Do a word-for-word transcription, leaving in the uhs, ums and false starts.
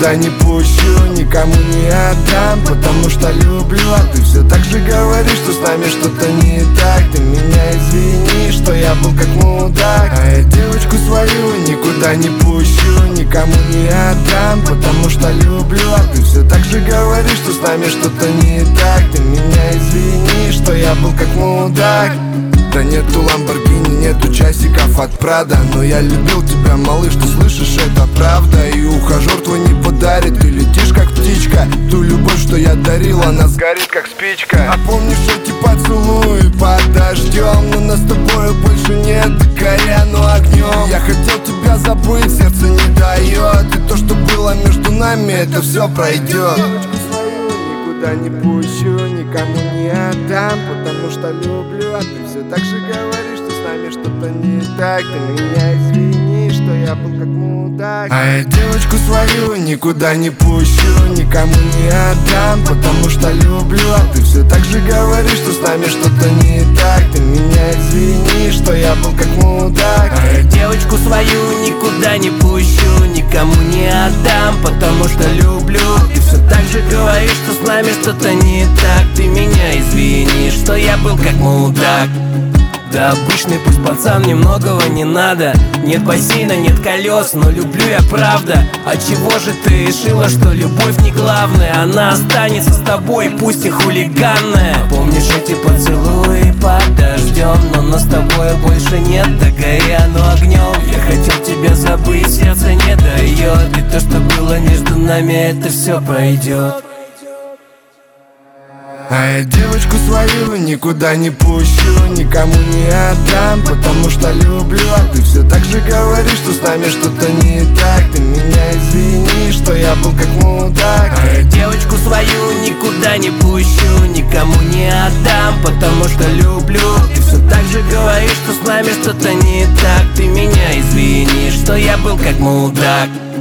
никуда не пущу, никому не отдам, потому что люблю. А ты все так же говоришь, что с нами что-то не так. Ты меня извини, что я был как мудак. А я девочку свою никуда не пущу, никому не отдам, потому что люблю. А ты все так же говоришь, что с нами что-то не так. Ты меня извини, что я был как мудак. Да нету Ламборгини, нету часиков от Прада, но я любил тебя, малыш, ты слышишь, это правда. И ухажер твой не подарит, ты летишь как птичка. Ту любовь, что я дарил, она сгорит как спичка. А помнишь эти поцелуи под дождем? Но нас с тобой больше нет, горяну огнем. Я хотел тебя забыть, сердце не дает. И то, что было между нами, это все пройдет. Никуда не пущу, никому не отдам, потому что люблю. А ты все так же говоришь, что с нами что-то не так. Ты меня извини, что я был как мудак. А я девочку свою никуда не пущу, никому не отдам, потому что люблю. А ты все так же говоришь, что с нами что-то не так. Ты меня извини, что я был как мудак. А я девочку свою никуда не пущу, никому не отдам, потому что люблю. Ты все так же говоришь, что с нами что-то не так. Ты меня извини, что я был как мудак. Да обычный пусть пацан, мне многого не надо. Нет бассейна, нет колес, но люблю я правда. А чего же ты решила, что любовь не главная? Она останется с тобой, пусть и хулиганная. Помнишь эти поцелуи под дождем? Но нас с тобой больше нет, да горяну огнем. Я хотел тебя забыть, сердце не дает. И то, что было между нами, это все пройдет. А я девочку свою никуда не пущу, никому не отдам, потому что люблю. А ты все так же говоришь, что с нами что-то не так. Ты меня извини, что я был как мудак. А я девочку свою никуда не пущу, никому не отдам, потому что люблю. Ты все так же говоришь, что с нами что-то не так. Ты меня извини, что я был как мудак.